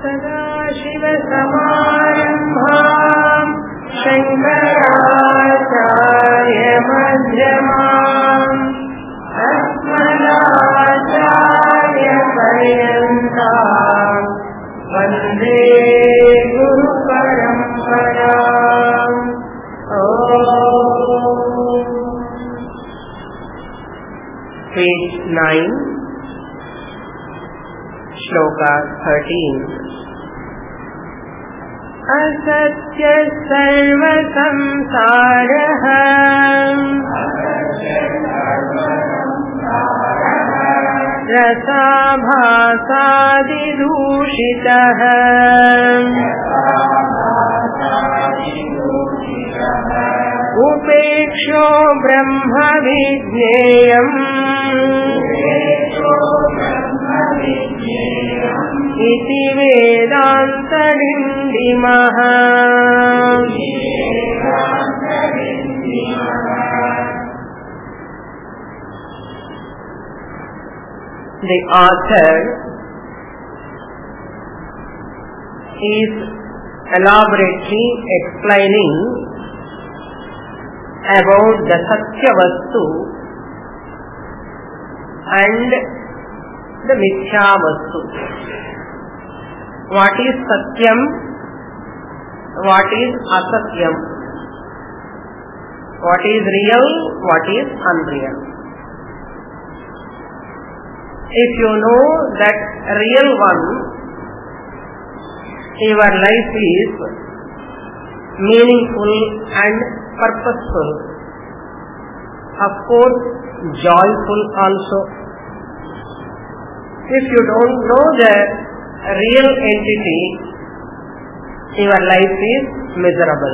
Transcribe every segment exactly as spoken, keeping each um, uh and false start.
सदाशिवसमारम्भाम् शङ्कराचार्यमध्यमाम् अस्मदाचार्यपर्यन्ताम् वन्दे गुरुपरम्पराम्. Page nine, Shloka thirteen. Asatya sarva samsarah rasabhasadidūshitah upeksho brahma vijneyam iti vedantadindimah. The author is elaborately explaining about the Satya Vastu and the Mithya Vastu. What is Satyam? What is Asatyam? What is real? What is unreal? If you know that real one, your life is meaningful and purposeful, of course joyful also. If you don't know the real entity, your life is miserable.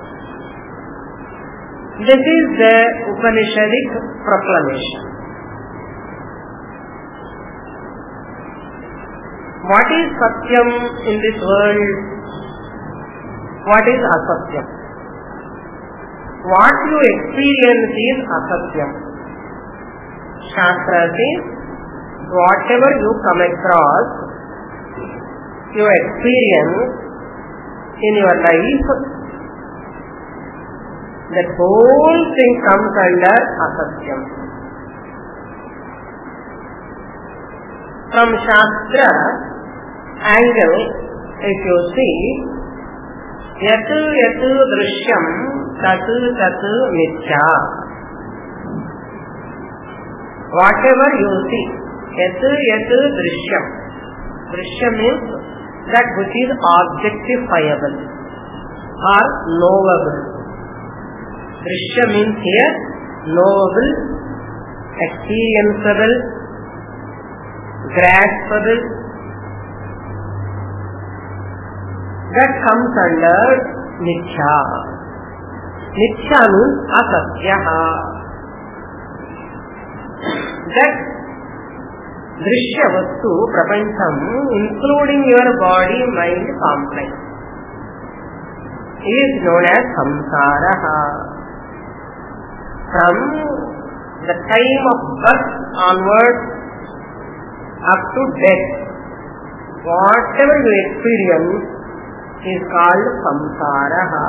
This is the Upanishadic proclamation. What is Satyam in this world? What is Asatyam? What you experience is Asatyam. Shastra says, whatever you come across, you experience in your life, that whole thing comes under Asatyam. From Shastra angle, if you see, yatu yatu drishyam tatu tatu mithya. Whatever you see, yatu yatu drishyam. Drishyam means that which is objectifiable or knowable. Drishya means here knowable, experienceable, graspable. That comes under Mithya. Mithya means Asatyaha. That Drishya Vastu, Prapancham, including your body, mind, complex, is known as Samsaraha. From the time of birth onwards up to death, whatever you experience is called Samsaraha.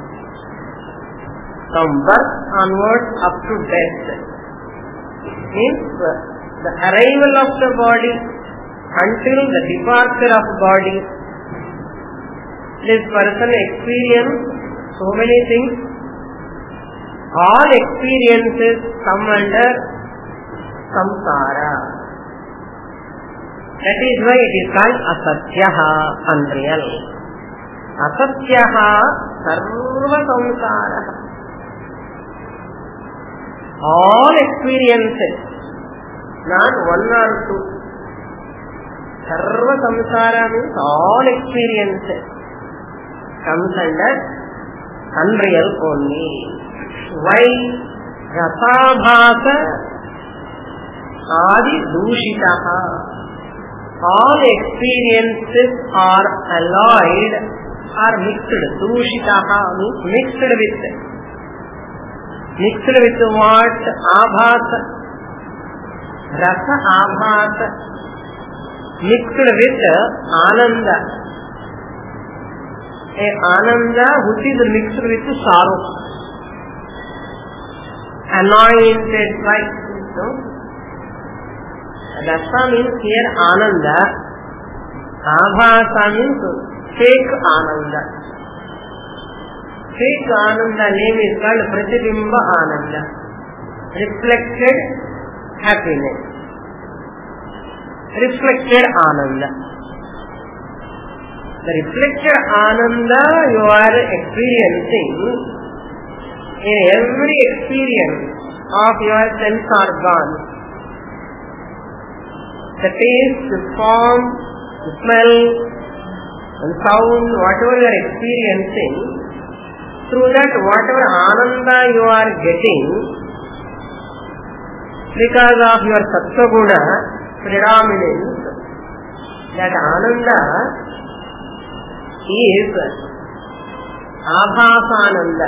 From birth onwards up to death means the arrival of the body until the departure of body. This person experiences so many things. All experiences come under samsara. That is why it is called asatyaha, unreal. Asatyaha sarva samsara. All experiences, not one or two. Sarva samsara means all experiences comes under unreal only. Why? Rasabhasa adi dushitaha. All experiences are alloyed or mixed. Dushitaha means mixed with. Mixed with what? Abhasa. Rasa abhasa. Mixed with ananda. a Ananda which is mixed with sorrow. Anointed by, no? Rasa means here Ananda, Abhasa means fake Ananda. Fake Ananda name is called Pratibimba Ananda, reflected happiness, reflected Ananda. The reflected Ananda you are experiencing in every experience of your sense organs. The taste, the form, the smell, and sound, whatever you are experiencing, through that whatever Ananda you are getting, because of your Sattva Guna predominance, that Ananda is Abhasananda.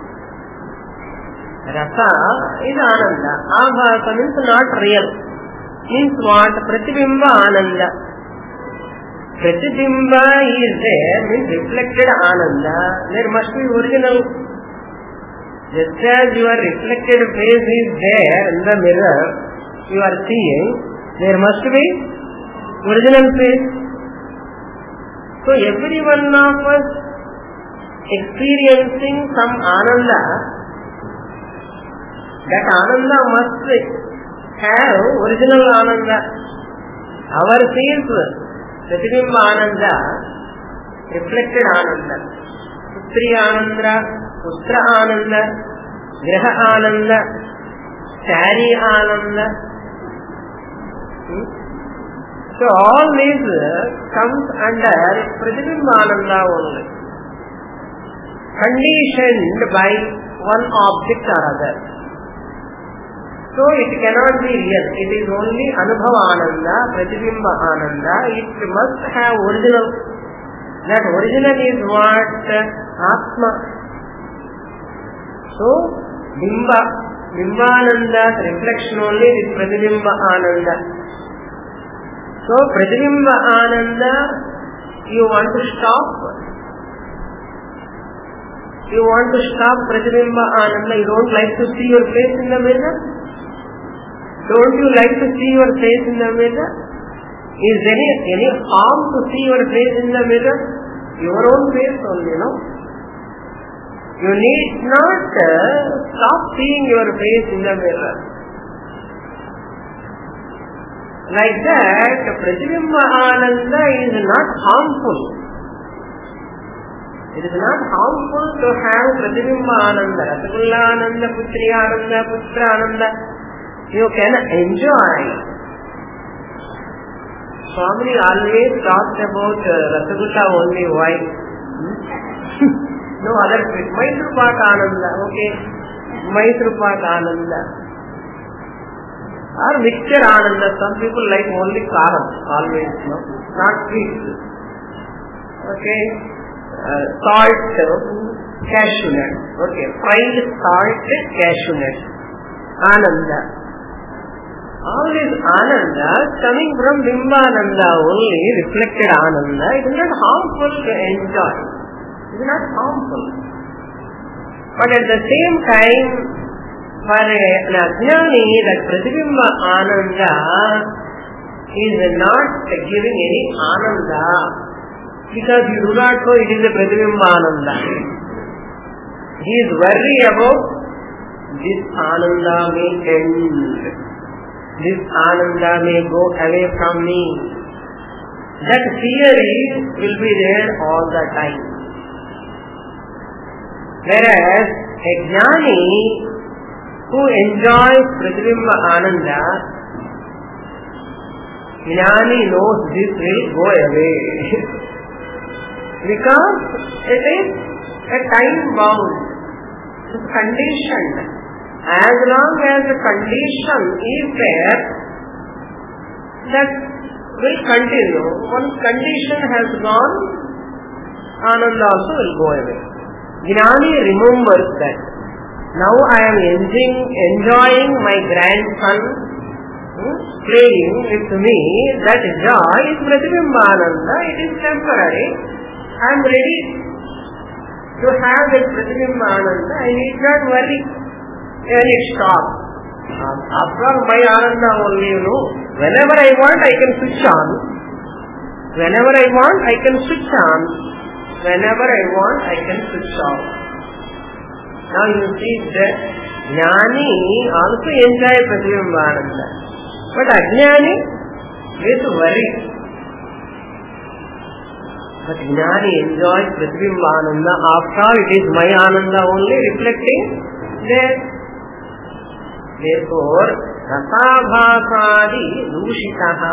Rasa is Ananda. Abhasa means not real. Means what? Pratibimba Ananda. Pratibimba is there, means reflected Ananda. There must be original. Just as your reflected face is there in the mirror, you are seeing, there must be original face. So every one of us experiencing some Ananda, that Ananda must have original Ananda. Our face, Pratibimba Ananda, reflected Ananda. Putri Ananda, Putra Ananda, Graha Ananda, Sari Ananda. Hmm? So all these comes under Pratibimba Ananda only. Conditioned by one object or other. So it cannot be real. It is only Anubhava Ananda, Pratibimba Ananda. It must have original. That original is what? Atma. So Bimba, Bimbananda's reflection only is Pratibimba Ananda. So Pratibimba Ananda, you want to stop? You want to stop Pratibimba Ananda? You don't like to see your face in the mirror? Don't you like to see your face in the mirror? Is there any, any harm to see your face in the mirror? Your own face only, no? You need not uh, stop seeing your face in the mirror. Like that, Pratibimba Ananda is not harmful. It is not harmful to have Pratibimba Ananda, Rasgulla Ananda, Putri Ananda, Putra Ananda. You can enjoy. Swami always talks about uh, Rasgulla only. Why? No other trick. Maitrupak Ananda, okay. Maitrupak Ananda. Or mixture Ananda. Some people like only karam, always, no? Not sweet. Okay. Uh, salt, cashew nut. Okay. Fried salt, cashew nut. Ananda. All these Ananda coming from Bimbananda only, reflected Ananda. It is not harmful to enjoy. It is not harmful. But at the same time, for an Ajnani, that Pratibimba Ananda is not giving any Ananda, because you do not know it is a Pratibimba Ananda. He is worried about this Ananda may end. This Ananda may go away from me. That theory will be there all the time. Whereas a Jnani who enjoys Pratibimba Ananda, Jnani knows this will go away. Because it is a time bound. It is conditioned. As long as the condition is there, that will continue. Once condition has gone, Ananda also will go away. Jnani remembers that. Now I am enjoying, enjoying my grandson hmm, playing with me. That joy is Pratibimba Ananda. It is temporary. I am ready To have that Pratibimba Ananda, I need not worry when it stops. After all, my Ananda only, you know. Whenever I want, I can switch on. Whenever I want, I can switch on. Whenever I want, I can switch off. Now you see that Jnani also enjoy Pratibimba Ananda. But Ajnani is worry. But Jnani enjoys Pratibimba Ananda. After all, it is my Ananda only reflecting there. Therefore, Rasabhasadi Dushitaha.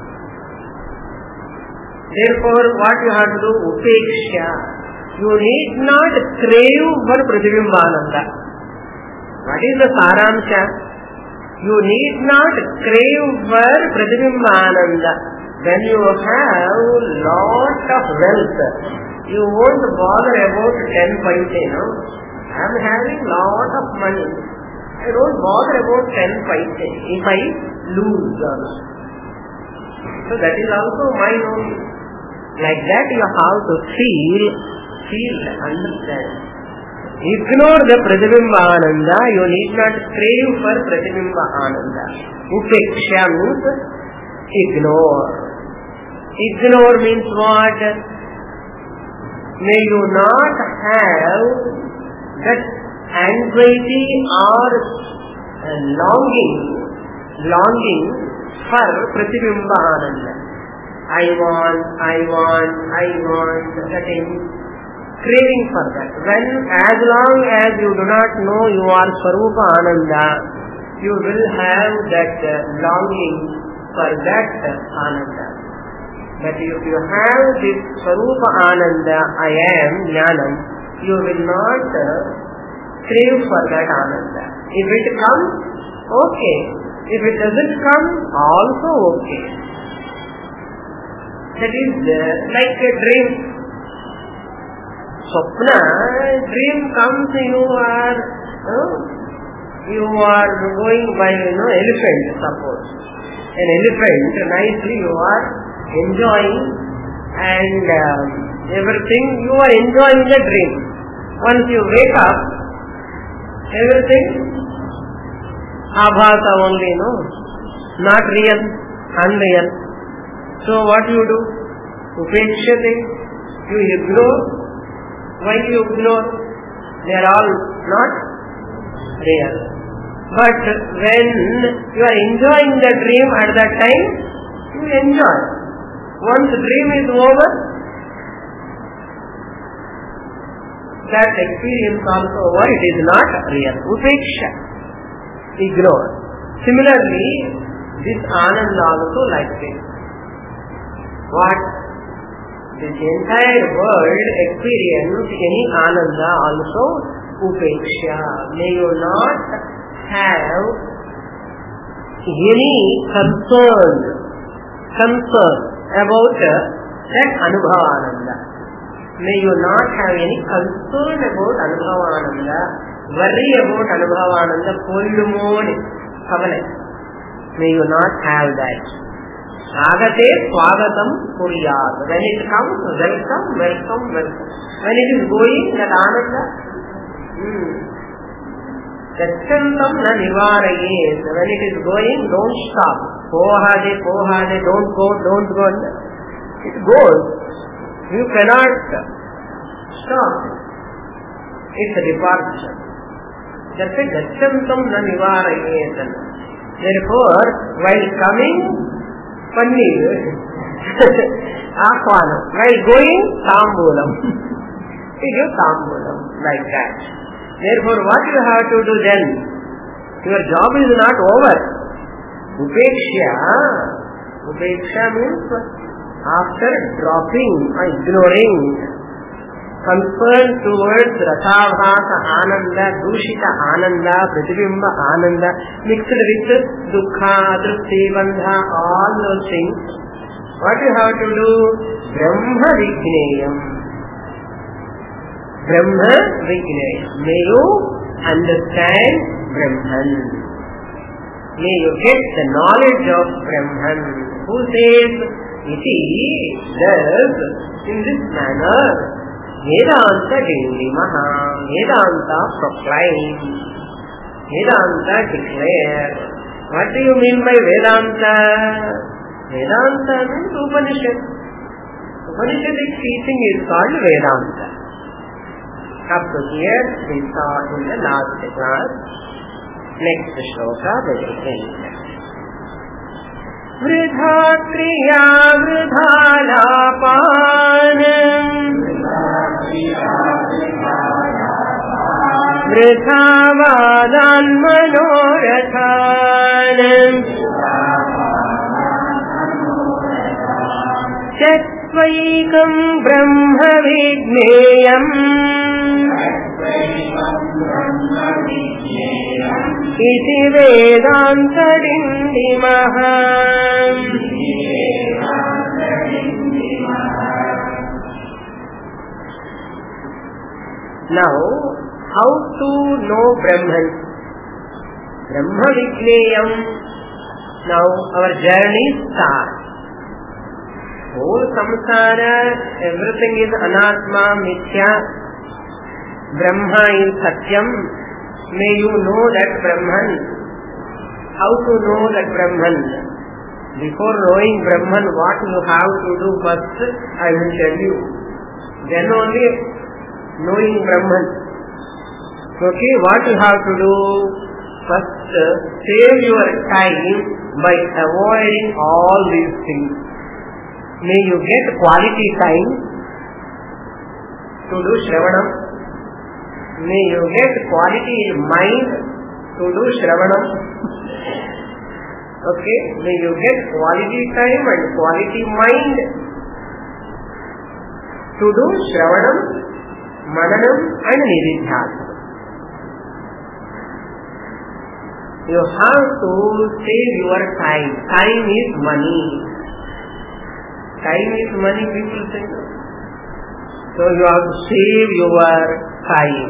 Therefore, what you have to do? Upeksha. You need not crave for Pratibimba Ananda. What is the Saramsha? You need not crave for Pratibimba Ananda. When you have lot of wealth, you won't bother about ten paise, no? I am having lot of money. I don't bother about ten paise if I lose. So that is also mine only. Like that you have to feel, feel, understand. Ignore the Pratibimba Ananda. You need not crave for Pratibimba Ananda. Upeksha means ignore. Ignore means what? May you not have that anxiety or longing, longing for Pratibimba Ananda. I want, I want, I want, that is craving for that. When, as long as you do not know you are Swarupa Ananda, you will have that longing for that Ananda. But if you have this Swarupa Ananda, I am Jnanam, you will not crave for that Ananda. If it comes, okay. If it doesn't come, also okay. That is uh, like a dream. Swapna, dream comes, you are, uh, you are going by, you know, elephant, suppose. An elephant, nicely you are enjoying and um, everything, you are enjoying the dream. Once you wake up, everything abhasa only, no? Not real, unreal. So what you do? Upekshate, you ignore. Why you ignore? They are all not real. But when you are enjoying the dream at that time, you enjoy. Once the dream is over, that experience also over, it is not real. Upeksha, ignore. Similarly, this Ananda also like this. What? This entire world experience any Ananda also Upeksha. May you not have any concern, concern about that Anubhava Ananda. May you not have any concern about Anubhava Ananda, worry about Anubhava Ananda, Pollumoni, Kavale. May you not have that. Agate Swagatam Kuriyat. When it comes, welcome, welcome, welcome. When it is going, that Ananda, hmm. Gachantam na nivarayet. When it is going, don't stop. Pohade, pohade, don't go, don't go. It goes. You cannot stop. It's a departure. That's a gachantam na nivarayet. Therefore, while coming, Pannir, Akhwanam. While going, Tambulam. You do Tambulam like that. Therefore, what you have to do then? Your job is not over. Upeksha. Upeksha means after dropping or ignoring concern towards Rasabhasa Ananda, Dushita Ananda, Pratibimba Ananda, mixed with Dukha, Drupti, Bandha, all those things. What you have to do? Brahma Vigneyam. Brahma Vigneyam. May you understand Brahman. May you get the knowledge of Brahman. Who says, Iti does in this manner. Vedanta Dindimaha. Vedanta proclaim. Vedanta declare. What do you mean by Vedanta? Vedanta means Upanishad. Upanishadic teaching is called Vedanta. Up to here we saw in the last class. Next shloka will begin. Vridha kriya vridha lapanam vridha vadan manorathanam Chatvayikam brahma vigneyam iti vedanta dindimaha. Now, how to know Brahman? Brahma vigneyam. Now, our journey starts. Whole samsara, everything is anatma, mithya. Brahma is satyam. May you know that Brahman. How to know that Brahman? Before knowing Brahman, what you have to do first, I will tell you. Then only knowing Brahman. Okay, what you have to do? First, save your time by avoiding all these things. May you get quality time to do Shravanam. May you get quality mind to do Shravanam. Okay, may you get quality time and quality mind to do Shravanam, Mananam and Nididhyasana. You have to save your time. Time is money. Time is money, people say. So you have to save your time.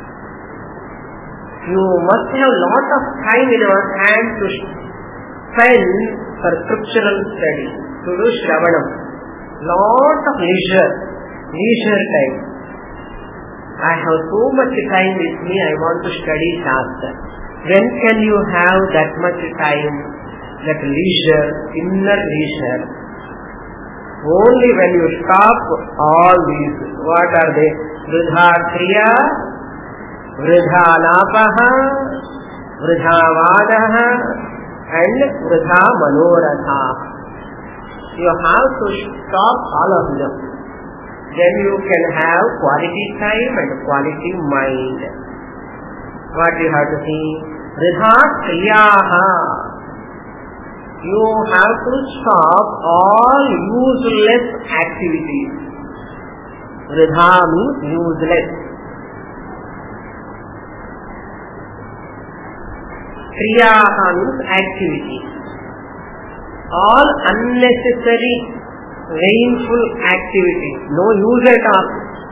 You must have lot of time in your hand to spend for scriptural study, to do Shravanam. Lot of leisure, leisure time. I have so much time with me, I want to study Shastra. When can you have that much time, that leisure, inner leisure? Only when you stop all these. What are they? Vridha kriya, vridha lapaha, vridha vadaha and vridha manoratha. You have to stop all of them. Then you can have quality time and quality mind. What you have to see? Vridha kriyaha. You have to stop all useless activities. Vridha means useless. Kriyaha means activity. All unnecessary, painful activities. No use at all.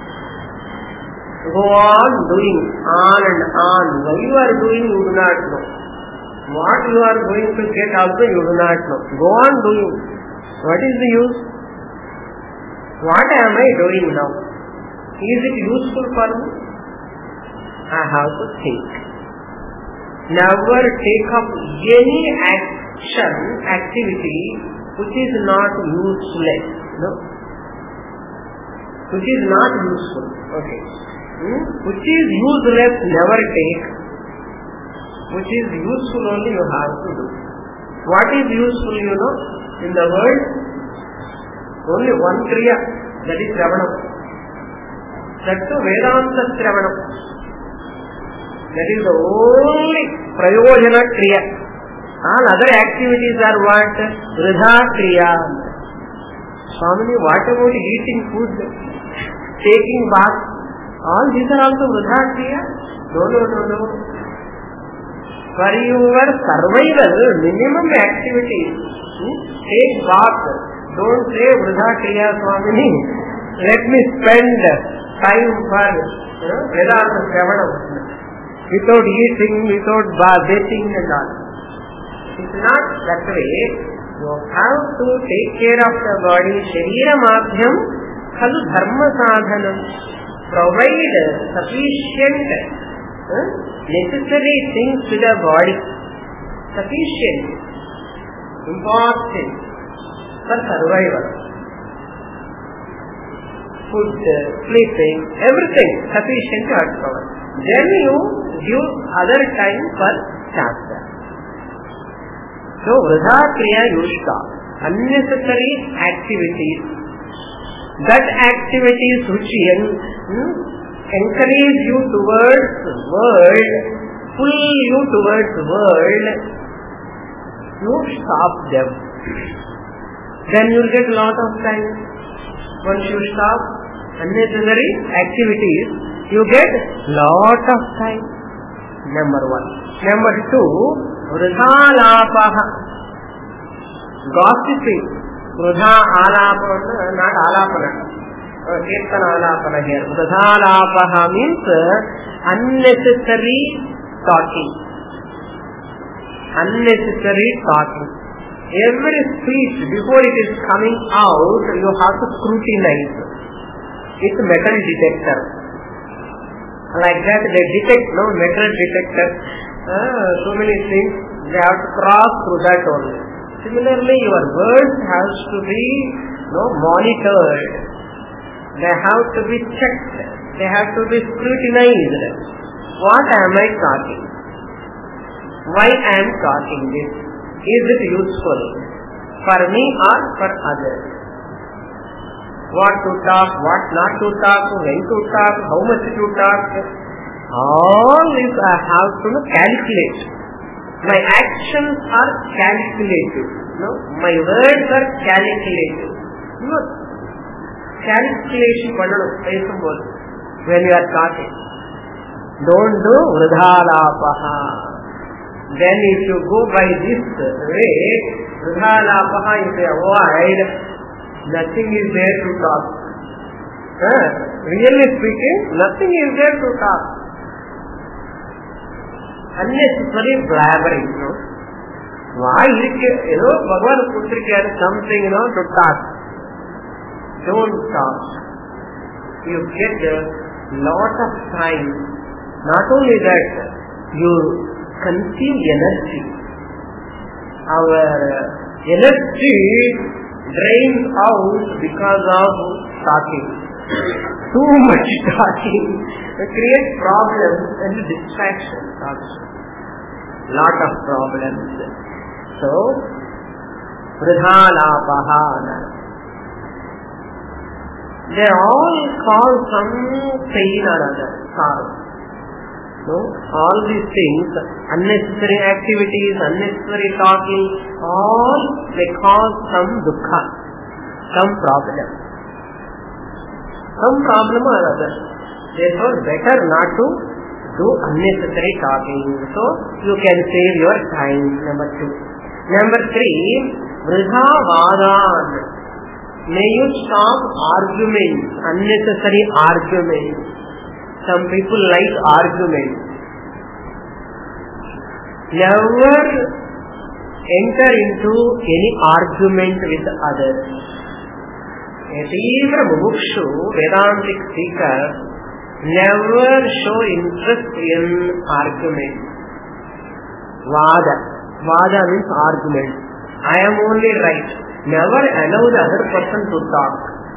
Go on doing, on and on. Why you are doing, you do not know. What you are going to get also, you do not know. Go on doing. What is the use? What am I doing now? Is it useful for me? I have to think. Never take up any action, activity which is not useless. No? Which is not useful. Okay. Hmm? Which is useless, never take. Which is useful only you have to do. What is useful, you know, in the world? Only one kriya, that is Shravanam. That too Vedanta Shravanam. That is the only Prayojana kriya. All other activities are what? Vridha kriya. Swamini, what about eating food? Taking bath? All these are also Vridha kriya? No, no, no, no. For your survival, minimum activities. Hmm? Take bath. Don't say Vridha kriya Swamini. Let me spend time for uh, Vedanta Shravanam. Without eating, without bathing and all. It's not that way. You have to take care of the body. Sharira madhyam khalu dharma sadhanam. provide sufficient uh, necessary things to the body. Sufficient, important for survival. Food, sleeping, everything sufficient to cover. Then you give other time for shastra. So, vridha kriya yushka, unnecessary activities, that activities which hmm, encourage you towards world, pull you towards world, you stop them. Then you will get a lot of time. Once you stop unnecessary activities, you get lot of time. Number one. Number two, vridha alapaha, gossiping. Vridha alapana, not alapana. Uh, kirtana alapana here. Vridha alapaha means uh, unnecessary talking. Unnecessary talking. Every speech, before it is coming out, you have to scrutinize. It's a metal detector. Like that, they detect, no, metal detector. Uh, so many things, they have to cross through that only. Similarly, your words has to be, no, monitored. They have to be checked. They have to be scrutinized. What am I talking? Why I am talking this? Is it useful for me or for others? What to talk, what not to talk, when to talk, how much to talk. All this I have to calculate. My actions are calculated. No? My words are calculated. No. Calculation when you are talking. Don't do vridhalapaha. Then if you go by this way, vridhalapaha, if you avoid, nothing is there to talk. Huh? Really speaking, nothing is there to talk. Unnecessary blabbering, you know. Why you know, Bhagavan Putrika has something, you know, to talk. Don't talk. You get a lot of time. Not only that, you consume energy. Our energy drains out because of talking. Too much talking creates problems and distractions also. Lot of problems. So, vridhalapaha. They all cause some pain or other, sorrow. So, all these things, unnecessary activities, unnecessary talking, all they cause some dukkha, some problem. Some problem or other. Therefore, better not to do unnecessary talking. So, you can save your time, number two. Number three, vridha vadan. May you stop arguments, unnecessary arguments. Some people like arguments. Never enter into any argument with others. A Tivra Mumukshu, Vedantic seeker, never show interest in argument. Vada. Vada means argument. I am only right. Never allow the other person to talk.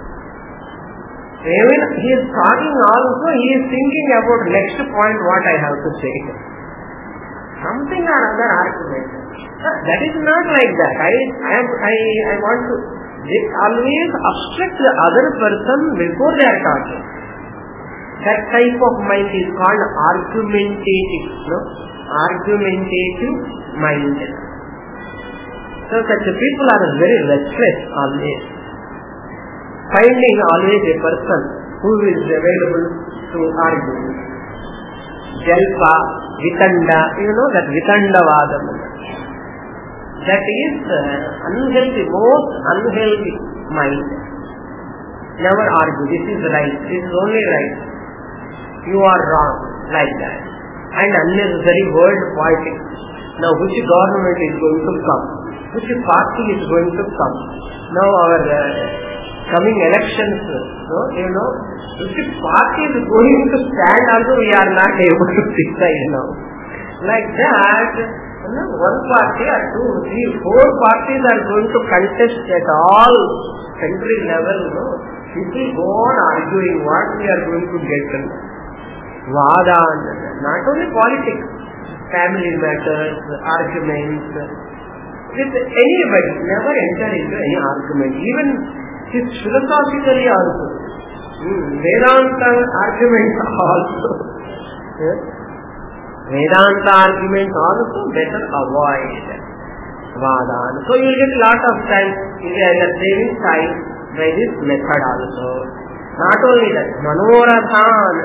Even he is talking also, he is thinking about next point what I have to say. Something or other argument. That is not like that. I I am I, I want to they always obstruct the other person before they are talking. That type of mind is called argumentative. No? Argumentative mind. So such people are very restless always. Finding always a person who is available to argue. Jalpa, Vitanda, you know that Vitandavadam. That is uh, unhealthy, most unhealthy mind. Never argue, this is right, this is only right. You are wrong, like that. And unnecessary word politics. Now which government is going to come? Which party is going to come? Now our uh, coming elections, no, you know, if the party is going to stand also, we are not able to decide, you know. Like that, you know, one party or two, three, four parties are going to contest at all country level, you know. People go on arguing what we are going to get. Vada, not only politics, family matters, arguments, with anybody, never enter into any argument. Even his philosophically also. Hmm. Vedanta arguments also. Yes? Vedanta arguments also better avoid. Vada. So you will get a lot of time in the saving time by this method also. Not only that, Manoradhan.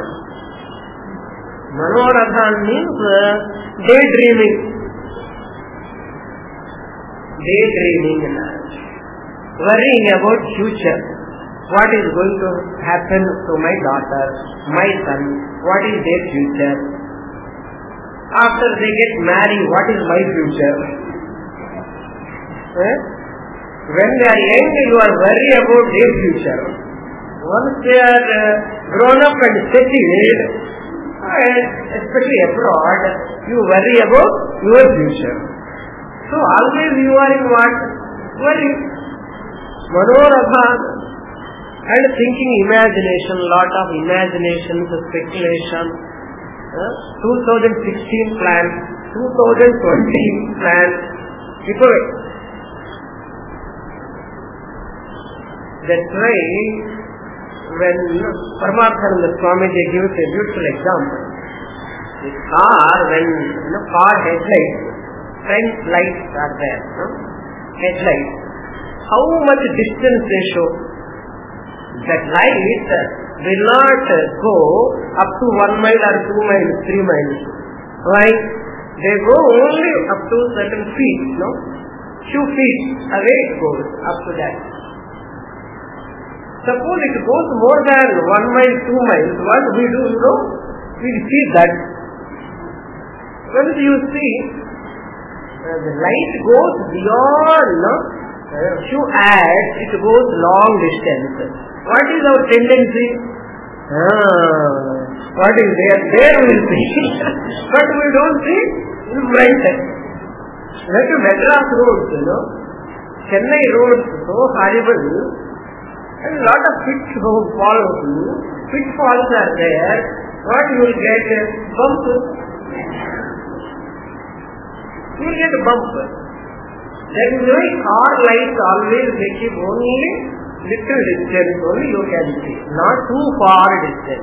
Manoradhan means uh, daydreaming. Daydreaming, worrying about future. What is going to happen to my daughter, my son? What is their future? After they get married, what is my future? Eh? When they are young, you are worried about their future. Once they are uh, grown up and settled, and especially abroad, you worry about your future. So always you are in what? Worry. Manoradhan. And thinking imagination, lot of imagination, speculation. Uh, twenty sixteen plan, twenty twenty plan. People. That's why when Paramathananda Swamiji gives a beautiful example. The car, when you know, car headlights, front lights are there, no? Headlights. How much distance they show? That light will not go up to one mile or two miles, three miles. Why? They go only up to certain feet, no? Few feet away it goes up to that. Suppose it goes more than one mile, two miles, what we do, you know? We see that. Once you see, uh, the light goes beyond, no? Uh, few ads, it goes long distance. What is our tendency? Ah, what is there? There we will see. But we don't see in front. Like Madras roads, you know. Chennai roads, so horrible. And a lot of pitfalls follow you. Pitfalls are there. What you will get? Bump. You will get a bump. That is why car lights always they keep only little distance, only you can see, not too far distance.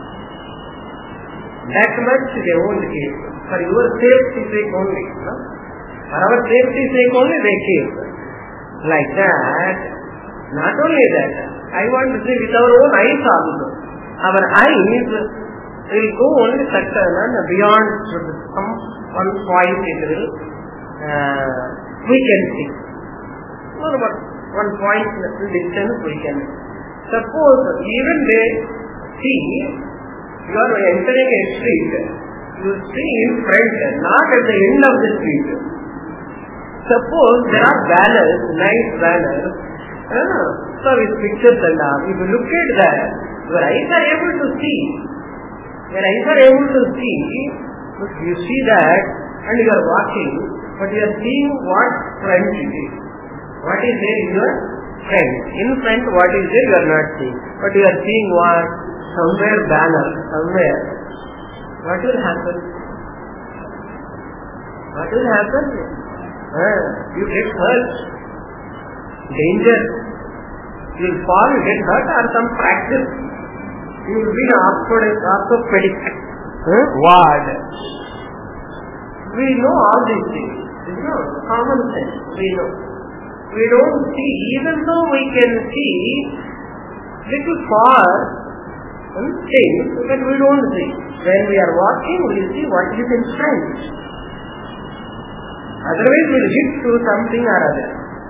That much they won't keep. For your safety sake only. No? For our safety sake only they keep. Like that. Not only that, I want to see with our own eyes also. Our eyes will go only certain and beyond some one point it will uh, we can see. What about one point distance we can see. Suppose even they see you are entering a street, you see in front, not at the end of the street. Suppose there are banners, nice banners, uh, so with pictures and all. If you look at that, your eyes are able to see. Your eyes are able to see. You see that and you are walking, but you are seeing what front it is. What is there in your front? In front, what is there you are not seeing. But you are seeing what? Somewhere banner, somewhere. What will happen? What will happen? Uh, you get hurt. Danger. You will fall, you get hurt or some practice. You will be an orthopedic uh, ward. We know all these things. You know, common sense. We know. We don't see, even though we can see little far things, but we don't see. When we are walking, we see what is in front. Otherwise, we will hit to something or other.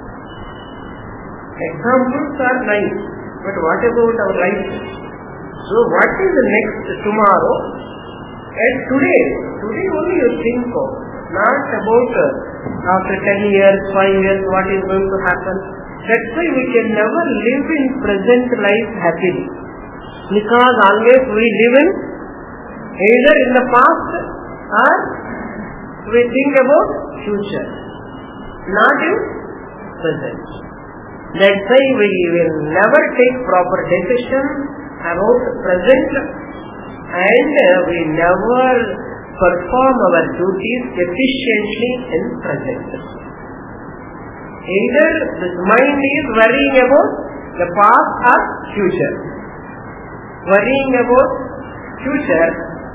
Examples are nice, but what about our life? So, what is the next tomorrow? And today, today only you think of, not about uh, after ten years, five years, what is going to happen. That's why we can never live in present life happily. Because always we live in either in the past or we think about future, not in present. That's why we will never take proper decision about present, and we never perform our duties efficiently in present. Either this mind is worrying about the past or future. Worrying about future,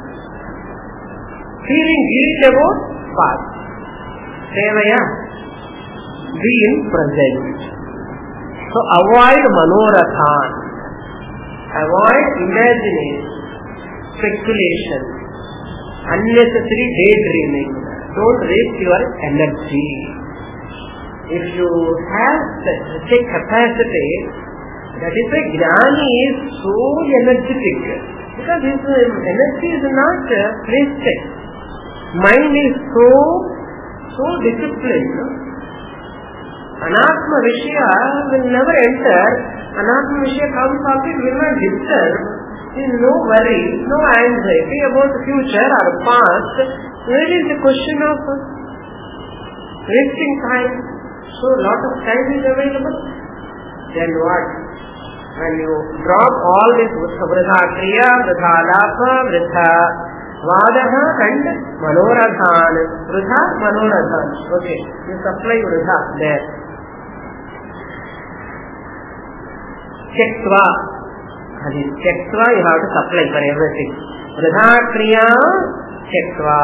feeling guilt about past. Sevaya, be in present. So avoid manorathan, avoid imagination, speculation, unnecessary daydreaming. Don't waste your energy. If you have such a capacity, that is why Jnani is so energetic, because his energy is not wasted. Mind is so, so disciplined. Anatma Vishya will never enter. Anatma Vishya comes up, it will not disturb. There is no worry, no anxiety about the future or past. Where is the question of wasting time? So lot of time is available. Then what? When you drop all this vridha kriya, vridha lapa, vridha vadaha and manorathan. Vridha, manorathan. Okay, you supply vridha there. Chektva. Chektva you have to supply for everything. Vridha kriya, chektva.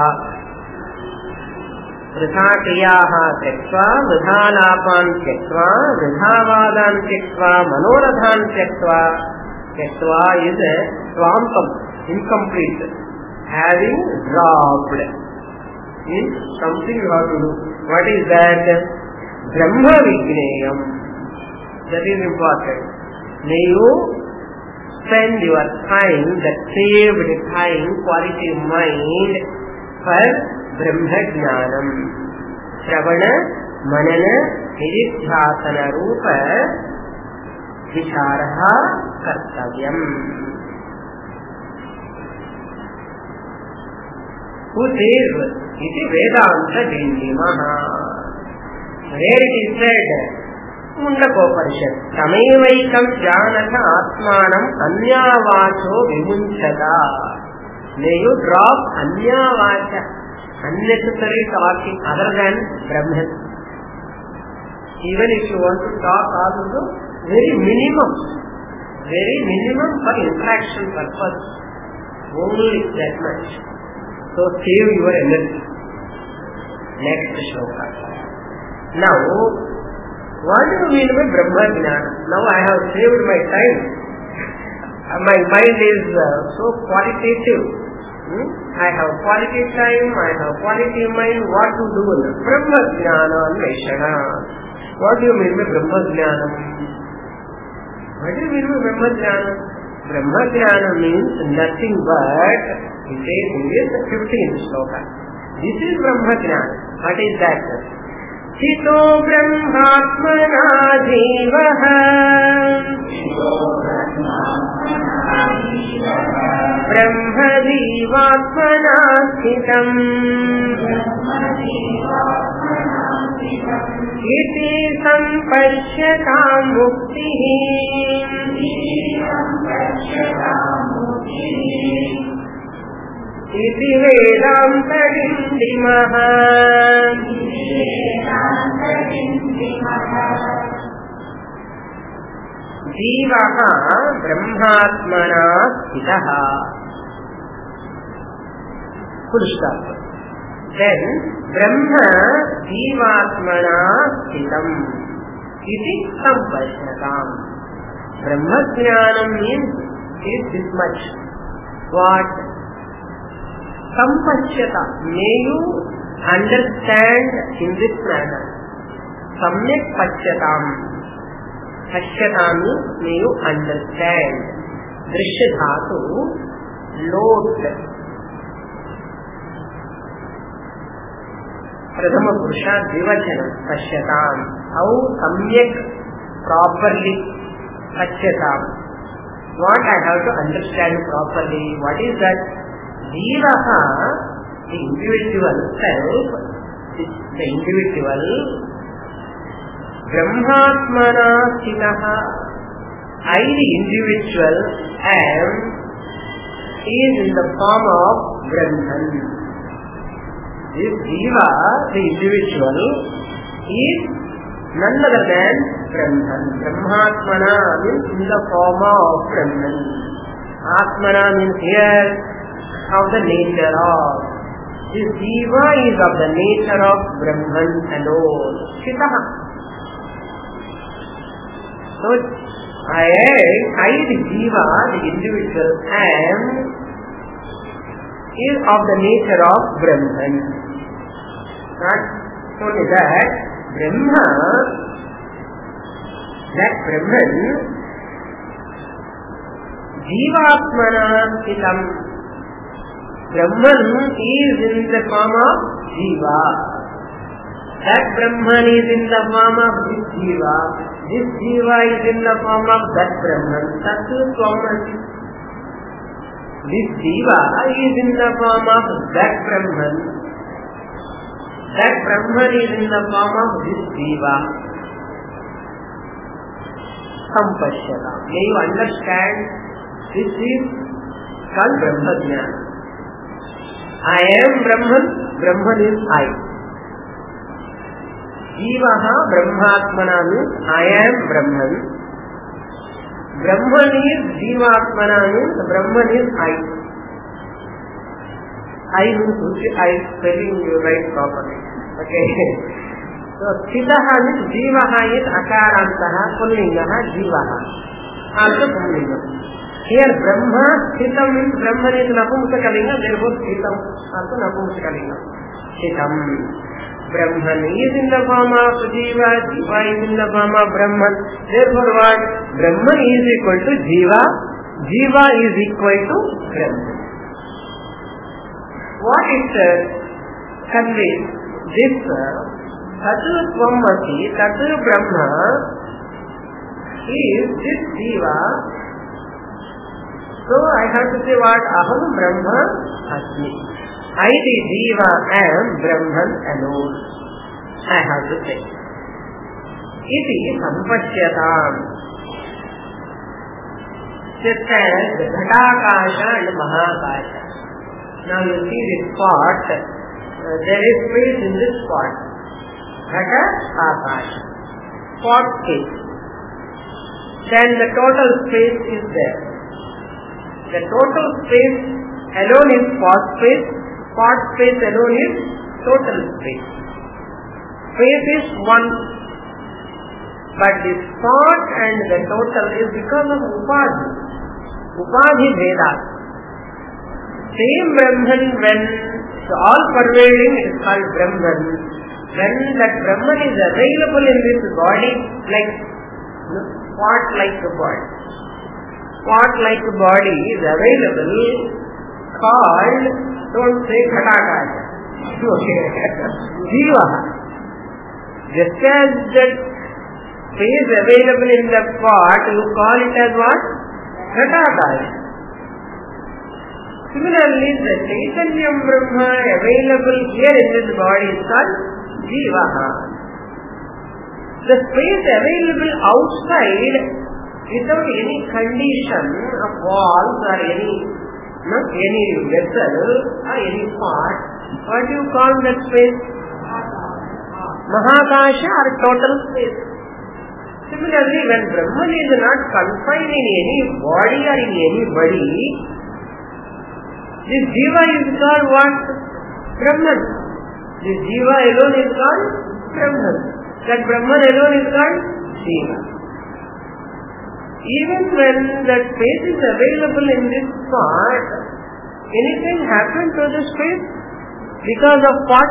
Vridha kriyaha chektva, vridha lapan chektva, vridha vadan chektva, manorathan chektva. Chektva is a swampam, incomplete, having dropped. Means something you have to do. What is that? Brahma Vijneyam. That is important. May you spend your time, that saved time, quality mind for Brahma Jnanam. Shravana, Manana, Nididhyasana Rupa Vicharaha Kartavyam. Who says? Iti Vedanta Dindimaha. Where it is said, Mundakoparishad, Tamevaikam Jnanatha Atmanam Anyavacho Vimunchata. May you drop Anyavacha, unnecessary talking other than Brahman. Even if you want to talk also, very minimum, very minimum for interaction purpose. Only that much. So save your energy. Next shloka. Now, what do you mean by Brahma Jnana? Now I have saved my time. My mind is uh, so qualitative. Hmm? I have quality time, I have quality mind. What to do? Brahma Jnana Anveshana. What do you mean by Brahma Jnana? What do you mean by Brahma Jnana? Brahma Jnana means nothing but, he says in this fifteenth shloka. This is Brahma Jnana. What is that? Chito Brahmatmana Jivaha Brahma Jivatmana Sthitam Iti Sampashyatam Muktihi Iti Vedanta Dindimaha. Jivaha Brahmatmana Sthitaha. Full stop. Then Brahma Jivatmana Sthitam Iti Sampashyatam. Brahma Jnanam means is this much. What? Sampashyata. May you understand in this manner. Samyak Pachyatam. Pachyatam may you understand. Drishya dhatu, load. Pradhama Purusha Divachana. Pachyatam. How Samyak properly. Sachyatam. What I have to understand properly. What is that? Jivaha, the individual self, the individual, Brahmatmana Sitaha, I the individual am, is in the form of Brahman. This Jiva, the individual, is none other than Brahman. Brahmatmana means in the form of Brahman. Atmana means here of the nature of. This Jiva is of the nature of Brahman alone. Sitaha. So, I am, I the Jiva, the individual am, is of the nature of Brahman. Not only that, Brahma, that Brahman, Jivatmana Sitam. Brahman is in the form of Jiva. That Brahman is in the form of this Jiva. This Jiva is in the form of that Brahman. Tatu Swaman. This Jiva is in the form of that Brahman. That Brahman is in the form of this Jiva. Sampashyata. May you understand, this is called Brahmajnana. I am Brahman, Brahman is I. Jivaha Brahmatmana means I am Brahman. Brahman is Jivatmana means Brahman is I. I means I am spelling you right properly. Okay. So Sitaha means Jivaha is Akarantaha, Pullingaha, Jivaha. Also Pullinga. Here Brahma, Sitam means Brahman is Napumsakalinga, therefore Sitam also Napumsakalinga. Sitam. Brahman is in the form of Jiva, Jiva is in the form of Brahman. Therefore what? Brahman is equal to Jiva, Jiva is equal to Brahman. What it uh, conveys? This Tatu Swamati, Tatu Brahma is this Jiva. So I have to say what? Aham Brahma Asmi. I the Jiva am Brahman alone. I have to say. Iti Sampashyatam. Just as Ghatakasha and Mahakasha. Now you see this spot. Uh, there is space in this spot. Ghata Akasha. Spot space. Then the total space is there. The total space alone is spot space. Spot space alone is total space. Space is one. But the spot and the total is because of Upadhi. Upadhi Veda. Same Brahman, when the all-pervading is called Brahman. When that Brahman is available in this body, like spot like a body. Spot like a body is available, called, don't say Ghatakasha. Jiva. Just as that space available in the spot, you call it as what? Ghatakasha. Similarly, the Chaitanya Brahma available here in this body is called Jivaha. The space available outside without any condition of walls or any, not any vessel or any part, what do you call that space? Mahakasha or total space. Similarly, when Brahman is not confined in any body or in anybody, this Jiva is called what? Brahman. This Jiva alone is called Brahman. That Brahman alone is called Jiva. Even when that space is available in this spot, anything happened to the space? Because of what?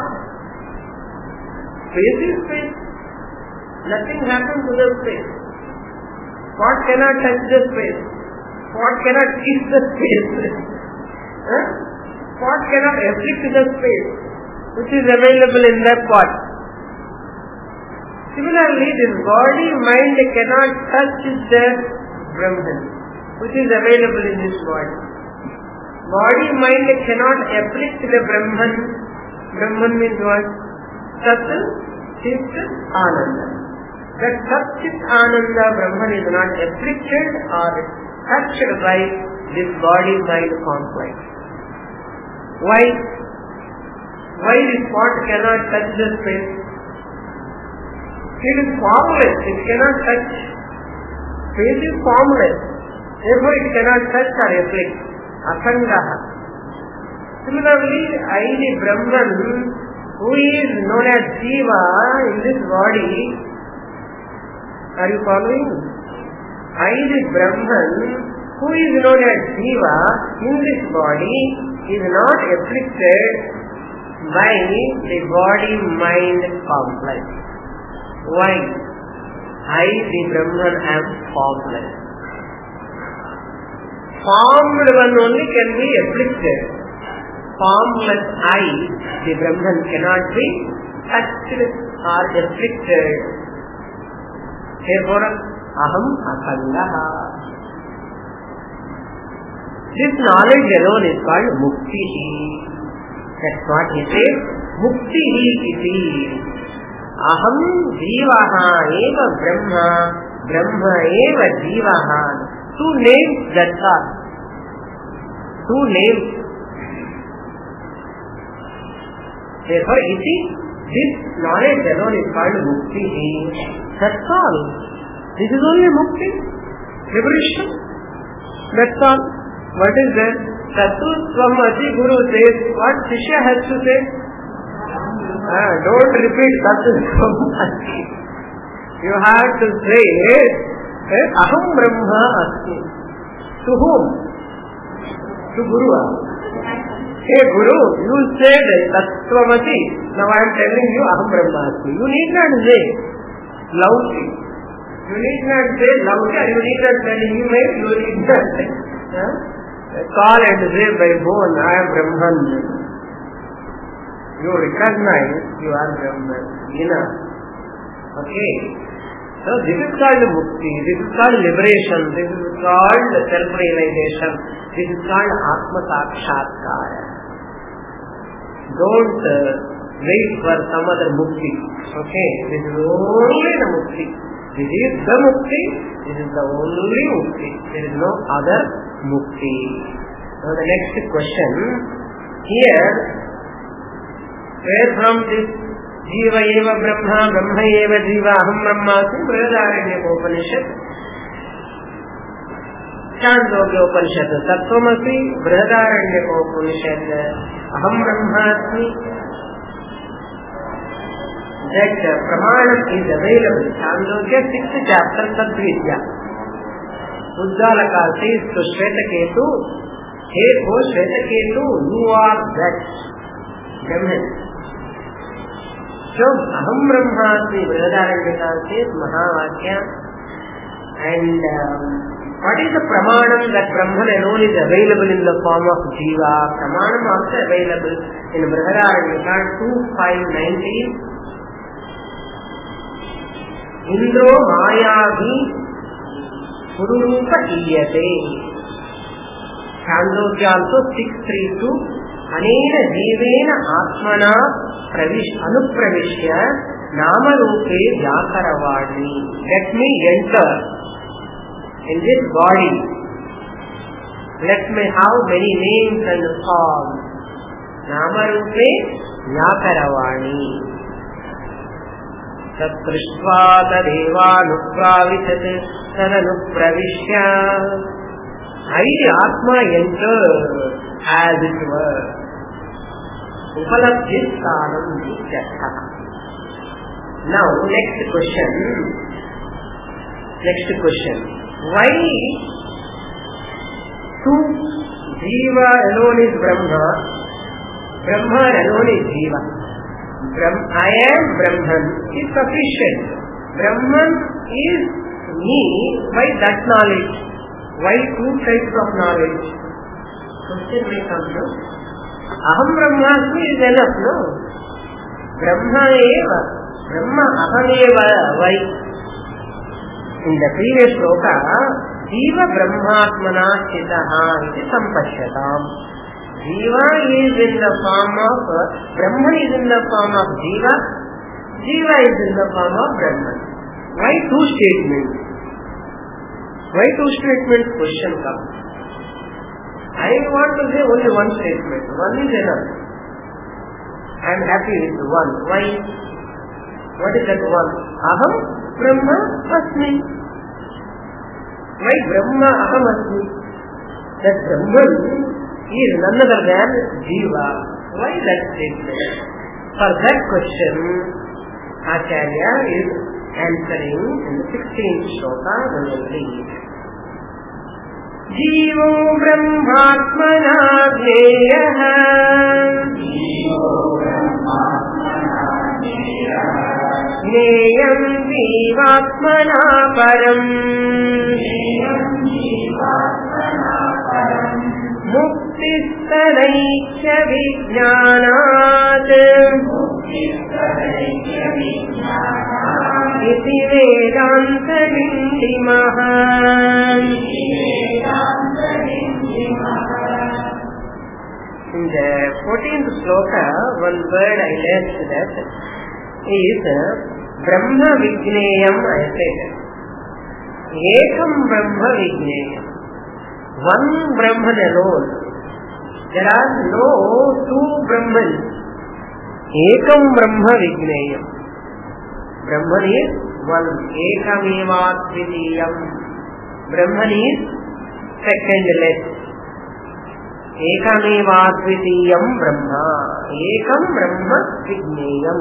Space is space. Nothing happened to the space. Spot cannot touch the space. Spot cannot kiss the space. Huh? Spot cannot afflict the space which is available in that spot. Similarly, this body, mind cannot touch the Brahman, which is available in this body. Body, mind cannot afflict the Brahman. Brahman means what? Sat, Chit, Ananda. That Sat, Chit, Ananda, Brahman is not afflicted or touched by this body-mind conflict. Why? Why this pot cannot touch the space? It is formless, it cannot touch. Space is formless, therefore it cannot touch or afflict. Asangaha. Similarly, I, the Brahman, who is known as Jiva in this body, are you following? I, the Brahman, who is known as Jiva in this body, is not afflicted by the body-mind complex. Why? I, the Brahman, am formless. Formed one only can be afflicted. Formless I, the Brahman, cannot be touched or afflicted. Therefore, aham asangaha. This knowledge alone is called muktihi. That's what he says. Muktihi iti. Aham jivaha eva brahma, brahma eva jivaha. Two names, that's all. Two names. Therefore, iti, this knowledge alone is called muktihi. That's all. This is only mukti. Liberation. That's all. What is that? Tatu Swamati Guru says, what Shishya has to say? Ah, don't repeat Tatu Swamati. You have to say, Aham Brahma Asmi. To whom? To Guru. Hey Guru, you said Tatvamati. Now I am telling you Aham Brahma Asmi. You need not say loudly. You need not say loudly. You need not tell him, you need not say. Huh? Call and say by phone, I am Brahman. You recognize you are Brahman. Enough. Okay. So this is called mukti, this is called liberation, this is called self-realization, this is called Atma Sakshatkara. Don't uh, wait for some other mukti. Okay. This is only the mukti. This is the mukti, this is the only mukti. There is no other mukti. Now the next question, here, where from this Jiva eva Brahma, Brahma eva Jiva, Aham Brahmasmi, Brihadaranyaka Upanishad, Chandogya Upanishad, Tattvamasi, Brihadaranyaka Upanishad, Aham Brahmasmi. That uh, Pramanam is available. Chandogya sixth chapter, Tadvidya. Uddalaka says to Shvetaketu, hey, oh Shvetaketu, you are that Brahman. So, Aham Brahmasmi, Brihadaranyaka says Mahavakya. And um, what is the Pramanam? That Brahman alone is available in the form of Jiva. Pramanam also available in Brihadaranyaka two five nineteen. Indro Mayavi Pururupa Iyate. Chandogya also six thirty-two. Anena Jivena Atmana Pravish Anupravishya Nama Rupe Vyakaravadi. Let me enter in this body. Let me have many names and forms. Nama Rupe Vyakaravadi. Tatrishva tadeva nupravishate tadanupravishya. I, the Atma, enter as it were. Upalabdhistanam vidyatha. Now, next question. Next question. Why two Jiva alone is Brahma, Brahma alone is Jiva? I am Brahman is sufficient. Brahman is me by that knowledge. Why two types of knowledge? Question may come, no? Aham Brahmasmi is enough, no? Brahma eva. Brahma ahameva vai. In the previous shloka, Jiva Brahmatmana Chitaha iti sampashyatam. Jiva is in the form of, Brahman is in the form of Jiva, Jiva is in the form of Brahman. Why two statements? Why two statements question comes? I want to say only one statement. One is enough. I am happy with one. Why? What is that one? Aham Brahma Asmi. Why Brahma Aham Asmi? That Brahman is none other than Jiva. Why that statement? For that question, Acharya is answering in the sixteenth shloka when we read. Jivo Brahmatmana Jneyaha Jneyam Jivatmana Param Muktisthanaikya Vijnanat Iti Vedanta Vindimaha. In the fourteenth sloka, one word I learned that is Brahma Vijneyam, I said. Ekam Brahma Vijneyam. One Brahman alone. There are no two Brahmans. Ekam Brahma Vijneyam. Brahman is one. Ekamevatvitiyam. Brahman is secondless. Ekamevatvitiyam Brahma. Ekam Brahma Vijneyam.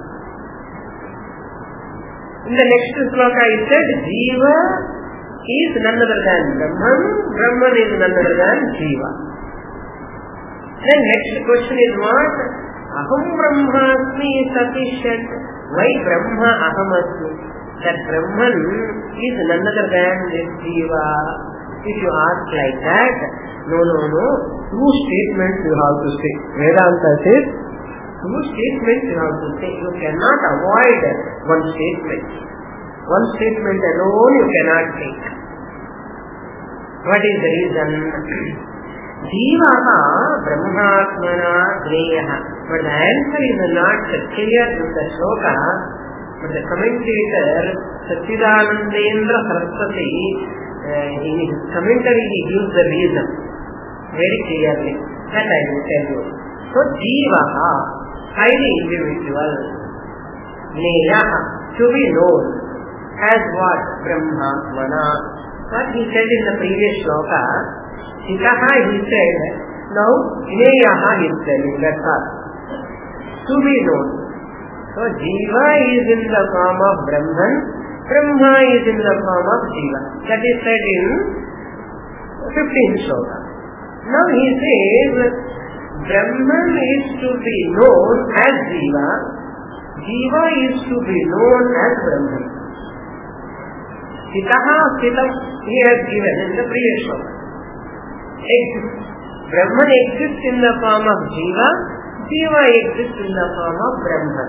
In the next sloka it said Jiva is none other than Brahman. Brahman is none other than Jiva. Then next question is what? Aham Brahmasmi is sufficient. Why Brahma Aham Asmi? That Brahman is none other than this Jiva. If you ask like that, no, no, no, two statements you have to say. Vedanta says, two statements you have to say. You cannot avoid one statement. One statement alone you cannot take. What is the reason? Jivaha Brahmatmana Jneyaha. But the answer is not clear in the shloka. But the commentator Satchidanandendra Saraswati, uh, in his commentary he gives the reason very clearly. That I will tell you. So Jivaha, highly individual, Jneyaha, to be known as what? Brahmatmana. What he said in the previous shloka, Chitaha he said, now Jneyaha he is telling, that's all. To be known. So Jiva is in the form of Brahman, Brahma is in the form of Jiva. That is said in fifteenth shloka. Now he says, Brahman is to be known as Jiva, Jiva is to be known as Brahman. Chitaha, Chitam, he has given in the previous shloka. Brahman exists in the form of Jiva, Jiva exists in the form of Brahman.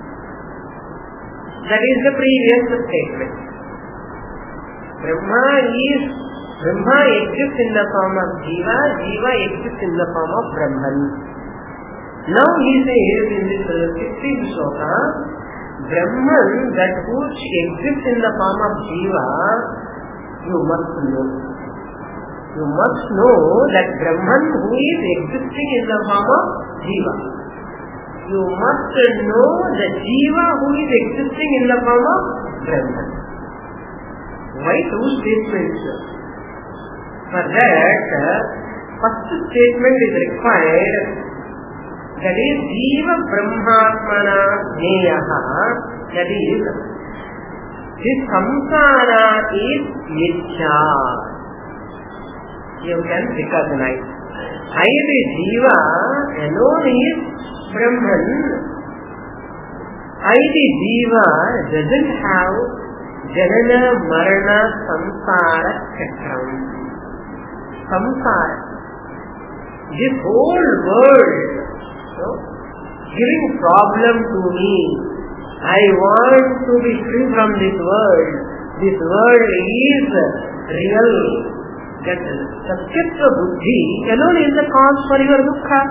That is the previous statement. Brahma is, Brahma exists in the form of Jiva, Jiva exists in the form of Brahman. Now he says in this sixteenth shloka, Brahman, that which exists in the form of Jiva, you must know. You must know that Brahman who is existing in the form of Jiva. You must know the Jiva who is existing in the form of Brahman. Why two statements? For that, first statement is required, that is Jiva Brahmatmana Jneyaha, that is, this samsara is mithya. You can recognize. Either Jiva alone is Brahman, either Jiva doesn't have Janana, Marana, Samsara, Chakram. Samsara. This whole world, so, giving problem to me, I want to be free from this world. This world is real. That Satyatva Buddhi alone is the cause for your dukkha.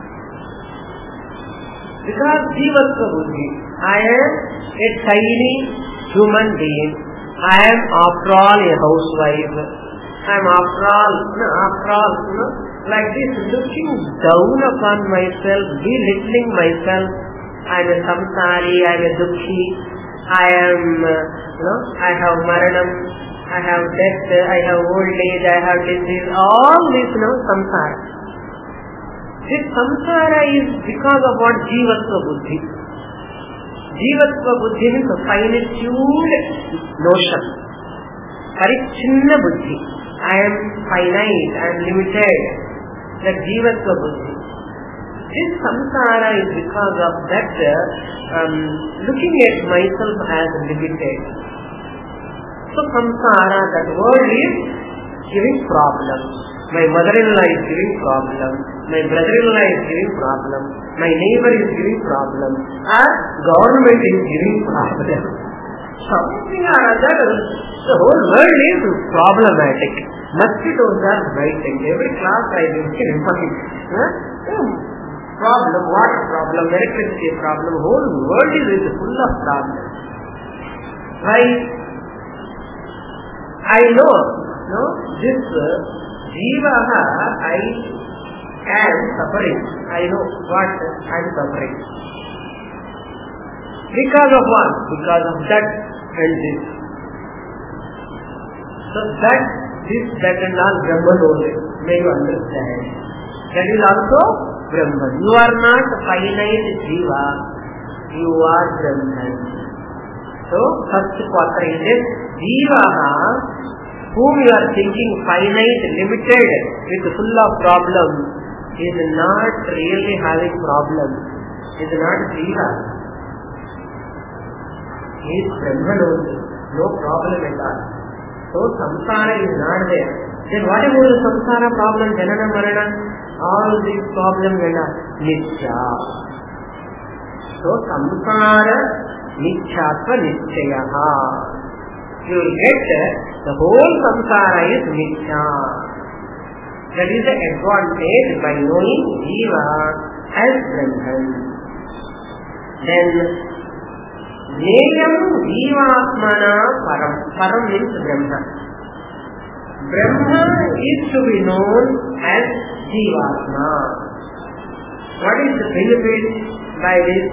Because Jivatva Buddhi, I am a tiny human being. I am after all a housewife. I am after all, no, after all, you know, like this, looking down upon myself, belittling myself. I am a samsari, I am a dukhi, I am, uh, you know, I have maranam, I have death, I have old age, I have disease, all this, you know, samsara. This samsara is because of what Jivatva Buddhi. Jivatva Buddhi means a finitude notion. Parichinna Buddhi. I am finite, I am limited. That Jivatva Buddhi. This samsara is because of that um, looking at myself as limited. So samsara, that word is giving problems. My mother-in-law is giving problem. My brother-in-law is giving problem. My neighbor is giving problem. Our government is giving problem. Something or other, the whole world is problematic. Mosquitoes are biting. Every class I will see huh? problem, water problem, electricity problem. The whole world is full of problems. Why? I know, no, this uh, Jivaha, I am suffering. I know what I am suffering. Because of what? Because of that and this. So that, this, that and all Brahman only. May you understand. That is also Brahman. You are not finite Jiva. You are Brahman. So, first quarter is this. Jivaha, whom you are thinking finite, limited, with full of problems, is not really having problems. Is not Jiva. He is Brahman only. No problem at all. So samsara is not there. Then what about the samsara problem? Janana Marana, all these problems are Nitya. So samsara Nityatva Nityaha. You will get the whole samsara is Nitya. That is the advantage by knowing Jiva as Brahman. Then Neyam Jivatmana Param. Param means Brahma. Brahma is to be known as Jivatma. What is the benefit by this?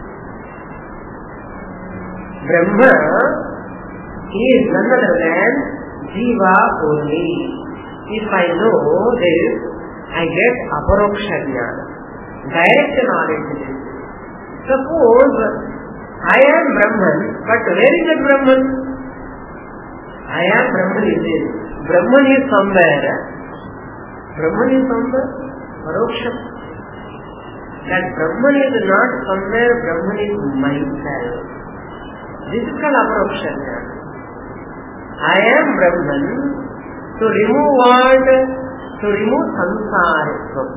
Brahma is none other than Jiva only. If I know this, I get aparoksha jnana, direct knowledge. Suppose I am Brahman, but where is that Brahman? I am Brahman is this. Brahman is somewhere. Brahman is somewhere. Paroksha. That Brahman is not somewhere. Brahman is myself. This is called aparoksha jnana. I am Brahman. To remove what? To remove samsara.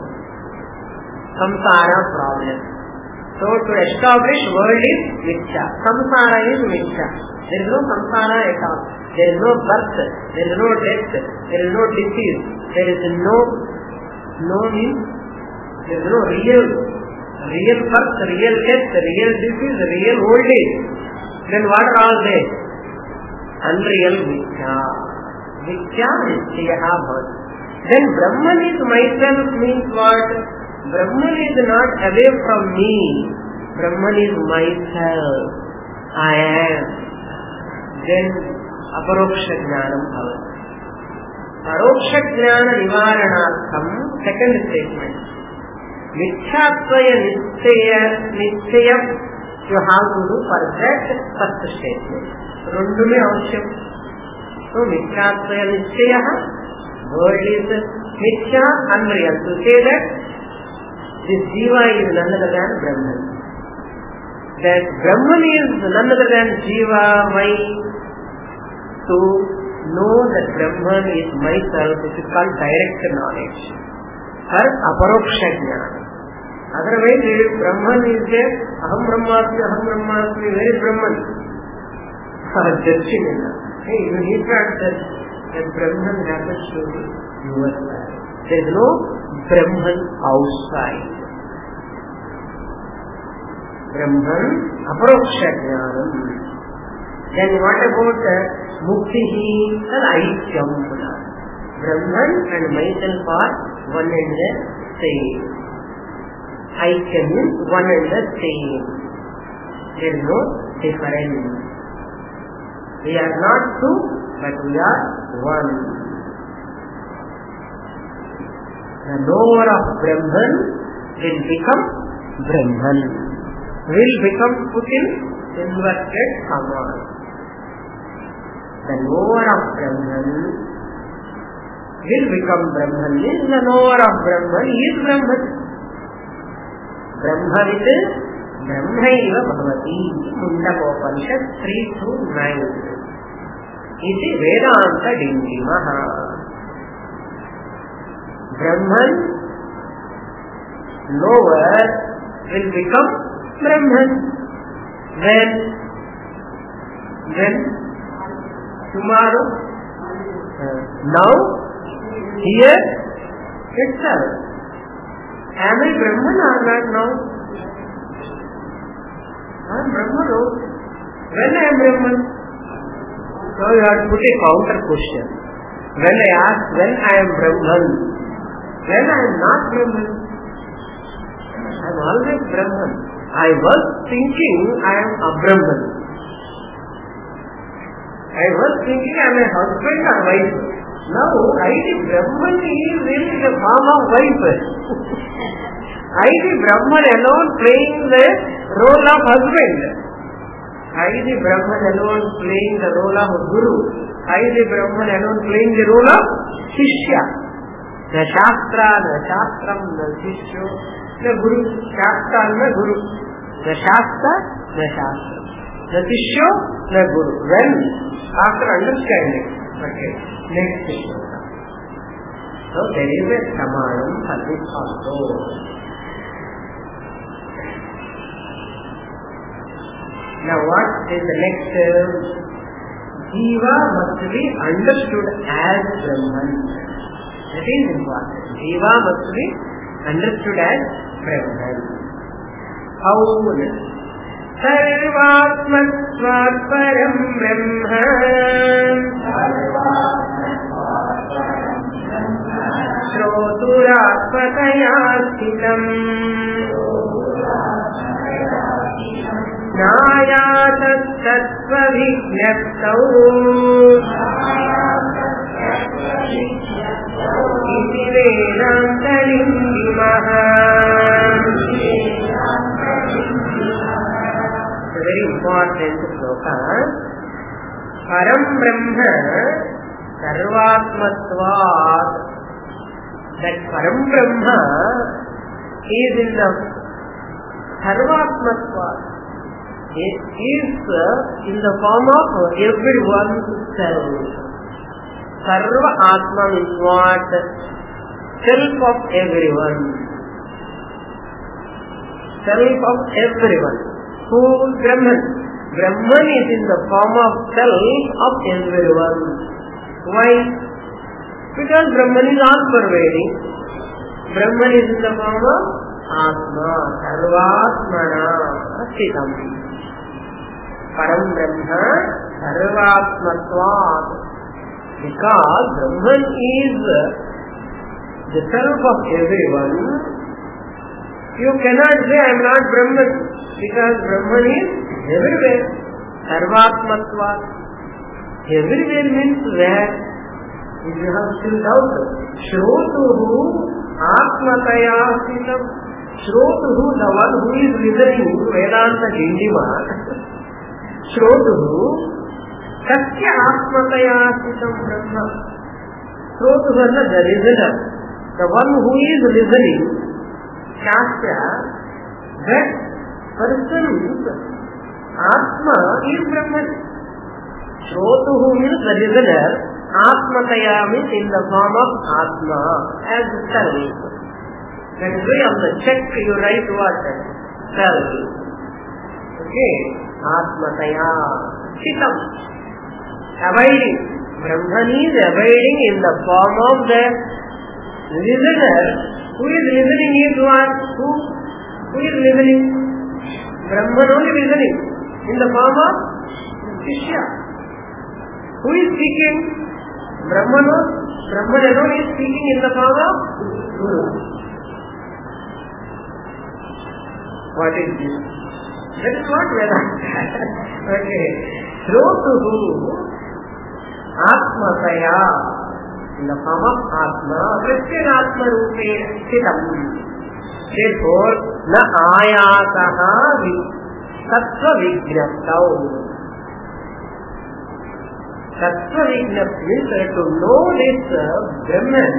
Samsara problem. So to establish world is mithya. Samsara is mithya. There is no samsara at all. There is no birth. There is no death. There is no disease. There is no, no means, there is no real, real birth, real death, real disease, real old age. Then what are all they? Unreal mithya. Mithya nityaha bhavat. Then Brahman is myself means what? Brahman is not away from me. Brahman is myself. I am. Then aparoksha jnanam bhavat. Paroksha jnana nivaranartham, second statement. Mithyatvaya nityaya, nityaya, you have to do for that first statement. Rundume avashyam. So mithyatvaya nityaya, word is mithya, unreal. To say that this Jiva is none other than Brahman. That Brahman is none other than Jiva. Why? To know that Brahman is myself, it is called direct knowledge. Or aparoksha jnana. Otherwise, if Brahman is there, Aham Brahmasmi, Aham Brahmasmi, where is Brahman? Judging enough. Hey, you need to accept that Brahman happens to be your side. There is no Brahman outside. Brahman, Aparoksha Jnanam. Then what about uh, Muktihi and Aikyam? Brahman and myself are one and the same. Aikyam means one and the same. There is no difference. We are not two, but we are one. The knower of Brahman will become Brahman. Will become put in inverted commas. The knower of Brahman will become Brahman. Means the knower of Brahman is Brahman. Brahmavid Brahmaiva Bhavati. Mundakopanishad three to nine. Iti Vedanta Dindimaha. Brahman, knower, will become Brahman. When? When? Tomorrow? Uh, now? Here? Itself. Am I Brahman or not now? I am Brahman. When I am Brahman? So you have to put a counter question. When I ask when I am Brahman, when I am not Brahman, I am always Brahman. I was thinking I am a Brahman. I was thinking I am a husband or wife. Now I am Brahman is in the form of wife. I am Brahman alone playing the role of husband. I am Brahman alone playing the role of Guru. I am Brahman alone playing the role of Shishya. The Shastra, the Shastram, the Shishya, the Guru. Shastra and the Guru. The Shastra, the Shastra. The Shishya, the Guru. When? After understanding. Okay. Next thing. So there is a Samadam for this also. Now what is the next? Jiva must be understood as Brahman. That is important. Jiva must be understood as Brahman. How? Sarvatmatvat param Brahma Shroturatmataya sthitam Nayatat tattva vijnaptau iti vedanta lindimaha. Very important sloka. Param Brahma Sarvatmatvat. That Param Brahma is in the Sarvatmatvat. It is in the form of everyone's self. Sarva Atma means what? Self of everyone. Self of everyone. Who is Brahman? Brahman is in the form of self of everyone. Why? Because Brahman is all pervading. Brahman is in the form of Atma. Sarvatmana Sthitam. Param Brahma Sarvatmatvat. Because Brahman is the self of everyone, you cannot say I am not Brahman, because Brahman is everywhere. Sarvatmatvat. Everywhere means where? If you have still doubt, Shrotuhu Atmataya Sitam. Shrotuhu, the one who is listening Vedanta Dindima. Shrotuhu Satya Atmataya Sitam Brahma. Shrotuhu, the listener, the one who is listening Shastra, that person's Atma is Brahman. Shrotuhu means the listener. Atmataya means in the form of Atma, as self. That is why on the check you write what? Self. Okay. Atmataya. Chitam. Abiding. Brahman is abiding in the form of the listener. Who is listening is what? Who? Who is listening? Brahman only listening. In the form of Shishya. Who is speaking? Brahman. Brahman alone is speaking in the form of Guru. What is this? That is what Vedanta. Okay. Through to who? Atmataya. In the form of Atma. Pratyek Atma Rupe Sitam. Therefore, na ayataha sattva vignaptau. Sattva vignapta means to know this uh, Brahman,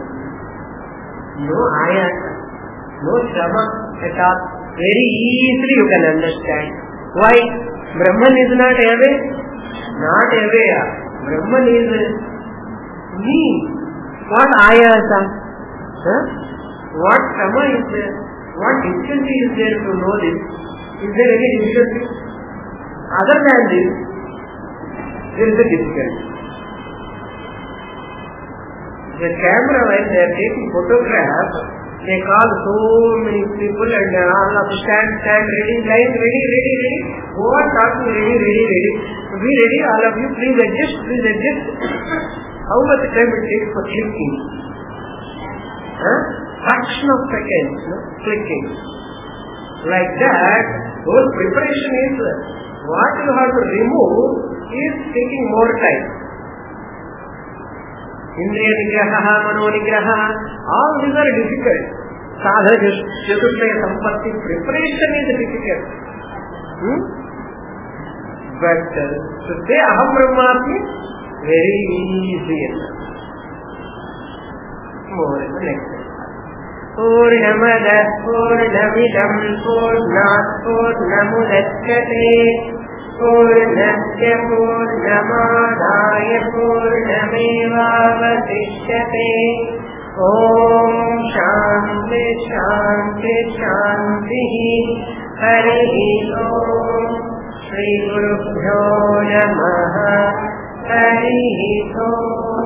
no ayata, no shrama at all. Very easily you can understand. Why? Brahman is not away. Not away. Brahman is me. What ayata? Huh? What shrama is there? What difficulty is there to know this? Is there any difficulty? Other than this, there is a difficulty. The camera, when they are taking photograph, they call so many people and they are all of stand, stand, ready, line, ready, ready, ready. Who are talking ready, ready, ready. Be ready, all of you, please adjust, please adjust. How much time it takes for clicking? Huh? Fraction of seconds, no? Clicking. Like that, whole preparation is what you have to remove is taking more time. Indriya nigraha, mano nigraha, all these are difficult. Sadhana, Chaturthaya Sampatti, preparation is difficult. Hmm? But uh, to say Aham Brahmasmi, very easy. More in the next one. Purnamada Purnamidam Purnat Purnamudachyate Purnasya Purnamadaya Purnamevavasishyate. Om Shanti Shanti Shanti. Harihi Om. Shri Gurubhyo Namaha. Harihi Om.